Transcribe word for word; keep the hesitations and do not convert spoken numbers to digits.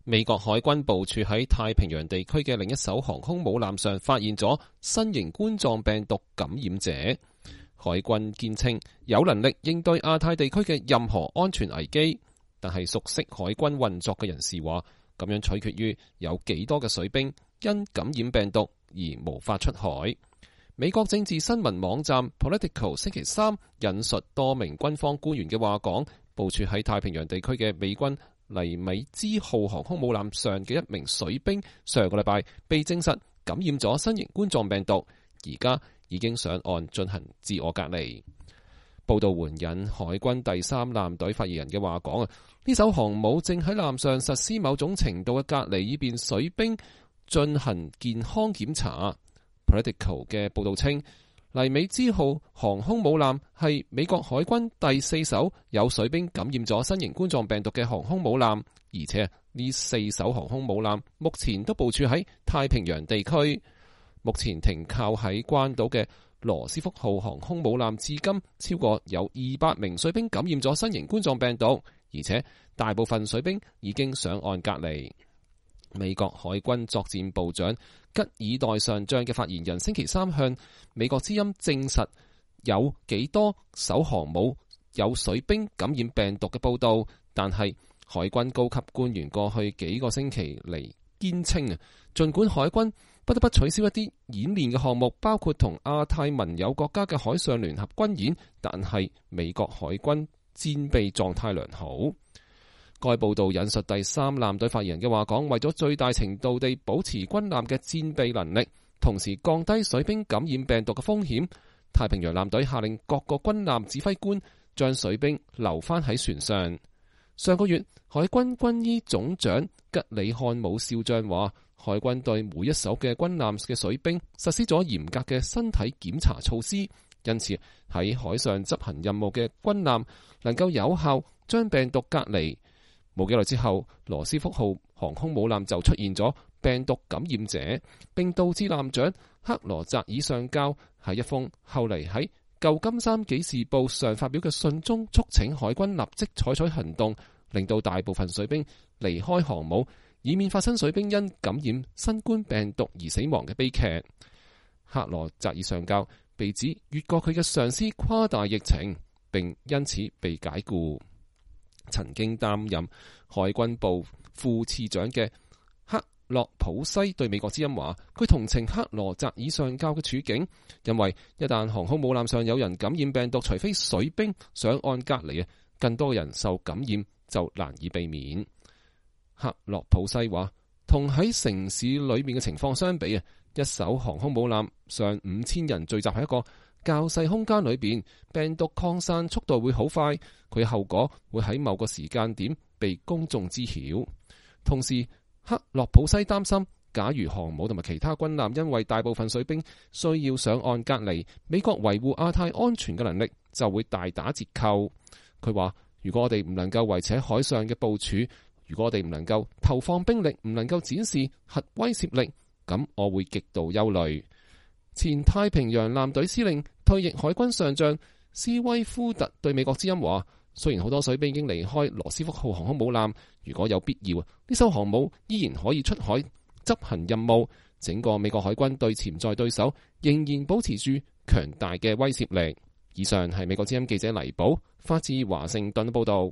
美國海軍部署喺太平洋地區嘅另一艘航空母艦上發現咗新型冠狀病毒感染者。海軍堅稱有能力應對亞太地區嘅任何安全危機，但係熟悉海軍運作嘅人士話，咁樣取決於有幾多嘅水兵因感染病毒而無法出海。美國政治新聞網站 Politico 星期三引述多名軍方官員嘅話講，部署喺太平洋地區嘅美軍尼米茲號航空母艦上嘅一名水兵，上個禮拜被證實感染咗新型冠狀病毒，而家已經上岸進行自我隔離。報道援引海軍第三艦隊發言人嘅話講啊，呢艘航母正喺艦上實施某種程度嘅隔離，以便水兵進行健康檢查。Politico 嘅報道稱，尼米茲號航空母艦係美國海軍第四艘有水兵感染咗新型冠狀病毒嘅航空母艦，而且呢四艘航空母艦目前都部署喺太平洋地區。目前停靠喺關島嘅羅斯福號航空母艦至今超過有二百名水兵感染咗新型冠狀病毒，而且大部分水兵已經上岸隔離。美國海軍作戰部長吉爾代上將嘅發言人星期三向美國之音證實有幾多艘航母有水兵感染病毒嘅報道，但係海軍高級官員過去幾個星期嚟堅稱啊，儘管海軍不得不取消一啲演練嘅項目，包括同亞太盟友國家嘅海上聯合軍演，但係美國海軍戰備狀態良好。該報道引述第三艦隊發言人嘅話講，為咗最大程度地保持軍艦嘅戰備能力，同時降低水兵感染病毒嘅風險，太平洋艦隊下令各個軍艦指揮官將水兵留返喺船上。上個月，海軍軍醫總長吉里漢姆少將話，海軍對每一艘嘅軍艦嘅水兵實施咗嚴格嘅身體檢查措施，因此喺海上執行任務嘅軍艦能夠有效將病毒隔離。冇幾耐之後，羅斯福號航空母艦就出現咗病毒感染者，並導致艦長克羅澤爾上校喺一封後嚟喺舊金山紀事報上發表嘅信中，促請海軍立即採取行動，令到大部分水兵離開航母，以免發生水兵因感染新冠病毒而死亡嘅悲劇。克羅澤爾上校被指越過佢嘅上司誇大疫情，並因此被解僱。曾經擔任海軍部副次長嘅克洛普西對美國之音話，佢同情克羅澤爾上校嘅處境，因為一旦航空母艦上有人感染病毒，除非水兵上岸隔離啊，更多人受感染就難以避免。克洛普西話，同喺城市裏面嘅情況相比啊，一艘航空母艦上五千人聚集喺一個較細空間裏邊，病毒擴散速度會好快，佢後果會喺某個時間點被公眾知曉。同時，克洛普西擔心，假如航母同埋其他軍艦因為大部分水兵需要上岸隔離，美國維護亞太安全嘅能力就會大打折扣。佢話，如果我哋唔能夠維持喺海上嘅部署，如果我哋唔能夠投放兵力，唔能夠展示核威懾力，咁我會極度憂慮。前太平洋艦隊司令退役海軍上將斯威夫特對美國之音話，雖然好多水兵已經離開羅斯福號航空母艦，如果有必要，呢艘航母依然可以出海執行任務。整個美國海軍對潛在對手仍然保持住強大嘅威懾力。以上係美國之音記者黎寶發自華盛頓報道。